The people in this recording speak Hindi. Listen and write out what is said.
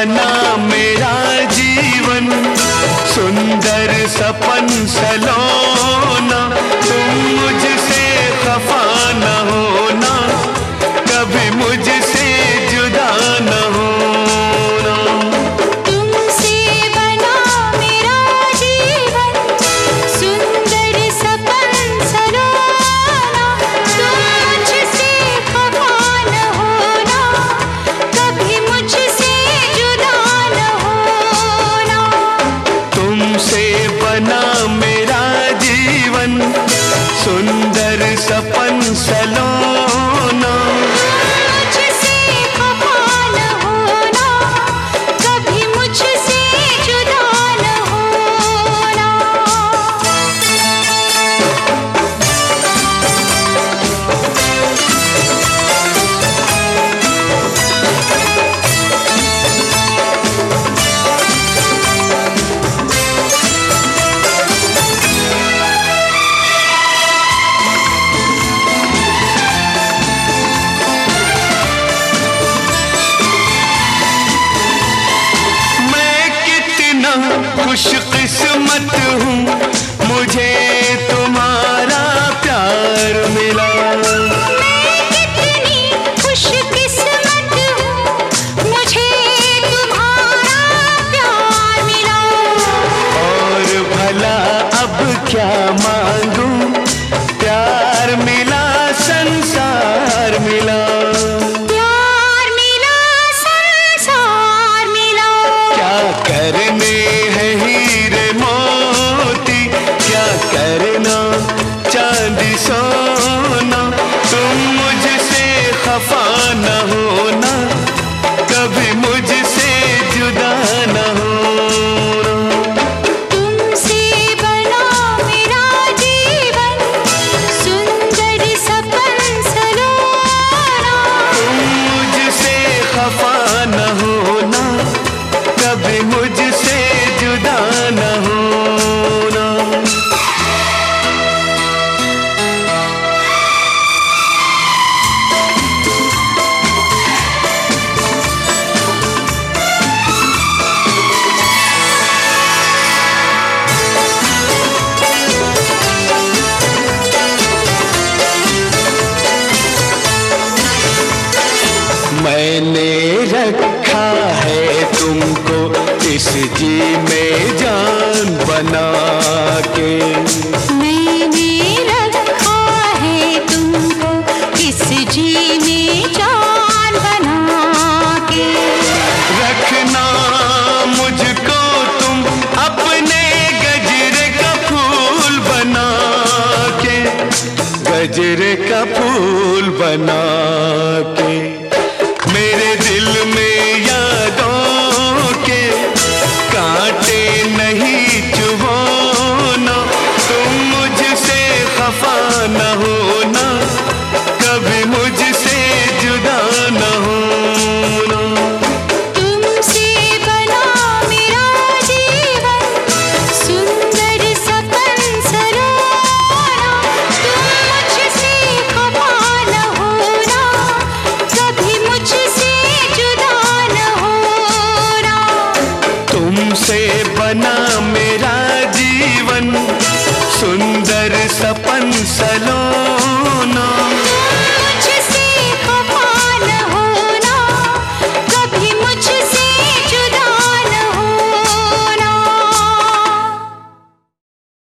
बना मेरा जीवन, सुंदर सपन सलोना। तुम मुझसे खफा न होना, कभी मुझसे जुदा न होना। तुमसे बना मेरा जीवन, सुंदर सपन सलोना। तुम मुझसे खफा न होना, कभी मुझसे जुदा न होना। तुमसे बना मेरा जीवन, सुंदर सपन सलोना। मुझसे खफा न होना, कभी मुझसे जुदा न होना। खुशकिस्मत हूँ, मुझे तुम्हारा प्यार मिला। मैं कितनी खुशकिस्मत हूँ, मुझे तुम्हारा प्यार मिला। और भला अब क्या मांगूं, प्यार मिला संसार मिला। प्यार मिला संसार मिला। क्या करने हैं हीरे मोती, क्या करना चांदी सोना। तुम मुझसे खफा न होना, कभी मुझसे जुदा न होना। तुमसे बना मेरा जीवन, सुंदर सपन सलोना। तुम मुझसे खफा न होना, कभी मुझसे जुदा न होना। मैंने रखा है तुमको इस जी में जान बना के। मैंने रखा है तुमको इस जी में जान बना के। रखना मुझको तुम अपने गजरे का फूल बना के, गजरे का फूल बना के। मेरे दिल में यादों के कांटे नहीं चुभोना। तुम मुझसे खफा न होना, कभी मुझसे जुदा न होना। तुमसे बना मेरा जीवन, सुंदर सपन सलोना। तुम मुझसे खफा न होना, कभी मुझसे जुदा न होना। तुमसे बना